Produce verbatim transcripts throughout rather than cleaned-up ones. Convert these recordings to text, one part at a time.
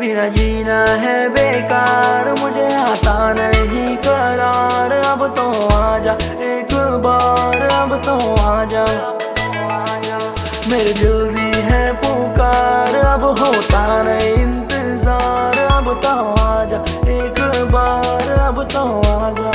बिना जीना है बेकार, मुझे आता नहीं करार। अब तो आजा एक बार, अब तो आजा। मेरी दिल दी है पुकार, अब होता नहीं इंतजार। अब तो आजा एक बार, अब तो आजा।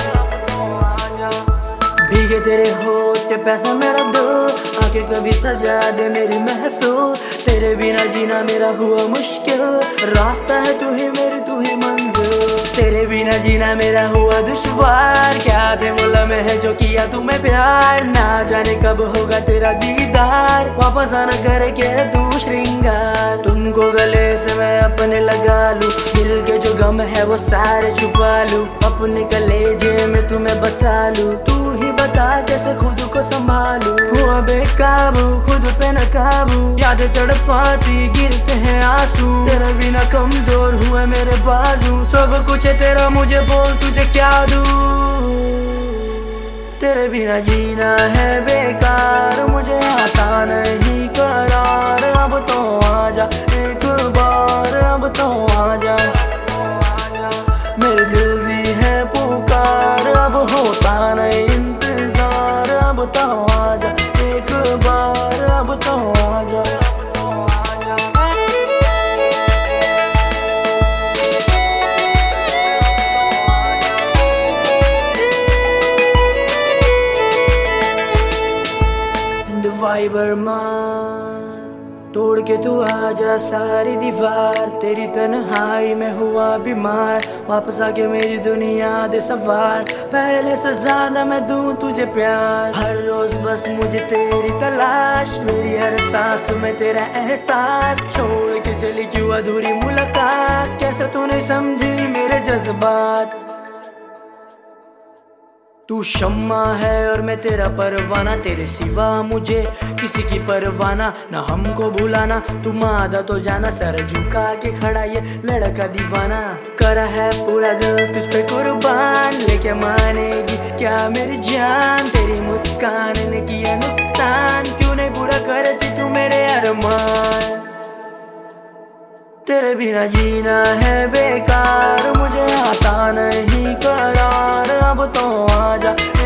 भीगे तेरे होठ पे पैसा मेरा दिल, आके कभी सजा दे मेरी महफिल। तेरे बिना जीना मेरा हुआ मुश्किल, रास्ता है तू ही मेरी तू ही मंजिल। तेरे बिना जीना मेरा हुआ दुश्वार, क्या थे वो लम्हे जो किया तुम्हें प्यार। ना जाने कब होगा तेरा दीदार, वापस आना करके तू श्रृंगार। तुमको गले से मैं अपने लगा लूं, दिल के जो गम है वो सारे छुपा लूं। अपने कलेजे में तुम्हें बसा लूं, तू ही बता कैसे खुद को संभालूं। हुआ बेकाबू खुद पे न काबू, यादें तड़पाती गिरते हैं आंसू। तेरे बिना कमजोर हुए मेरे बाजू, सब कुछ है तेरा मुझे बोल तुझे क्या दूं। तेरे बिना जीना है बेकार, मुझे आता नहीं करार। अब तो आजा एक बार, अब तो आजा। मेरे दिल दी है पुकार, अब होता नहीं इंतजार। अब तो आजा एक बार, अब तो आजा। वाइबर मान तोड़ के तू आजा सारी दीवार। तेरी तन्हाई में हुआ बीमार, वापस आके मेरी दुनिया दे सवार। पहले से ज्यादा मैं दूं तुझे प्यार, हर रोज बस मुझे तेरी तलाश। मेरी हर सांस में तेरा एहसास, छोड़ के चली क्यों अधूरी मुलाकात। कैसे तूने समझी मेरे जज्बात। तू शम्मा है और मैं तेरा परवाना, तेरे सिवा मुझे किसी की परवाना। न हमको भुलाना तू मादा तो जाना, सर झुका के खड़ा ये लड़का दीवाना। करा है पूरा दिल तुझ पे कुर्बान, लेके मानेगी क्या मेरी जान। तेरी मुस्कान ने किया नुकसान, क्यों नहीं पूरा करती तू मेरे अरमान। तेरे बिना जीना है बेकार, मुझे आता नहीं करार। अब तो आजा